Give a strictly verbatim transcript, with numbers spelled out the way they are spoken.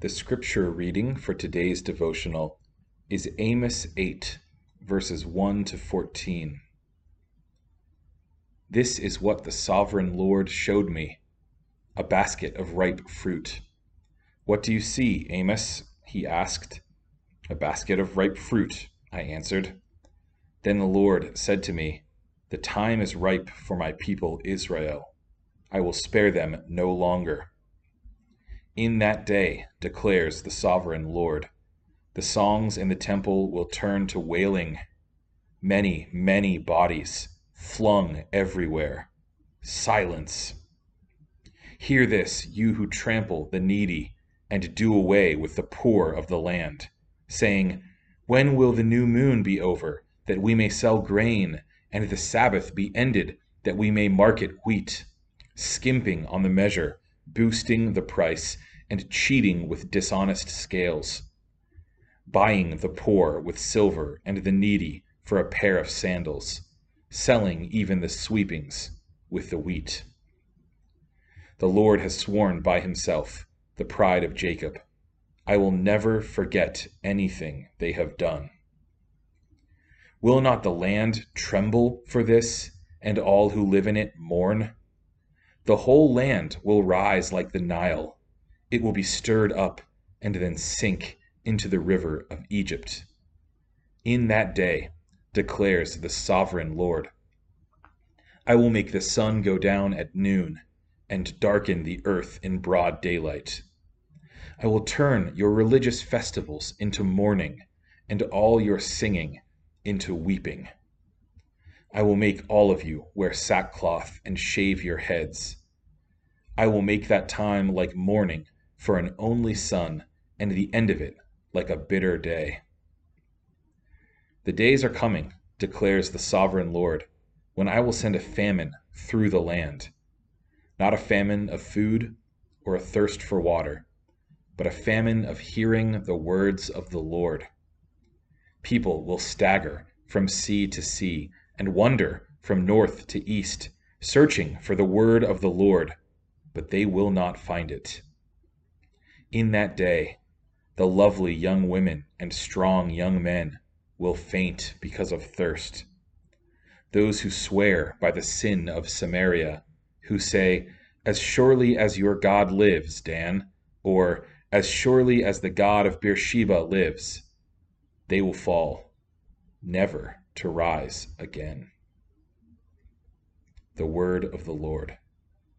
The scripture reading for today's devotional is Amos eight, verses one to fourteen. This is what the sovereign Lord showed me, a basket of ripe fruit. What do you see, Amos? He asked. A basket of ripe fruit, I answered. Then the Lord said to me, The time is ripe for my people Israel. I will spare them no longer. In that day, declares the sovereign Lord, the songs in the temple will turn to wailing. Many, many bodies flung everywhere. Silence. Hear this, you who trample the needy and do away with the poor of the land, saying, When will the new moon be over, that we may sell grain, and the Sabbath be ended, that we may market wheat, skimping on the measure, boosting the price, and cheating with dishonest scales, buying the poor with silver and the needy for a pair of sandals, selling even the sweepings with the wheat. The Lord has sworn by himself, the pride of Jacob, I will never forget anything they have done. Will not the land tremble for this, and all who live in it mourn? The whole land will rise like the Nile. It will be stirred up and then sink into the river of Egypt. In that day, declares the sovereign Lord, I will make the sun go down at noon and darken the earth in broad daylight. I will turn your religious festivals into mourning and all your singing into weeping. I will make all of you wear sackcloth and shave your heads. I will make that time like mourning for an only son, and the end of it like a bitter day. The days are coming, declares the sovereign Lord, when I will send a famine through the land. Not a famine of food or a thirst for water, but a famine of hearing the words of the Lord. People will stagger from sea to sea and wander from north to east, searching for the word of the Lord, but they will not find it. In that day, the lovely young women and strong young men will faint because of thirst. Those who swear by the sin of Samaria, who say, As surely as your God lives, Dan, or As surely as the God of Beersheba lives, they will fall, never to rise again. The word of the Lord.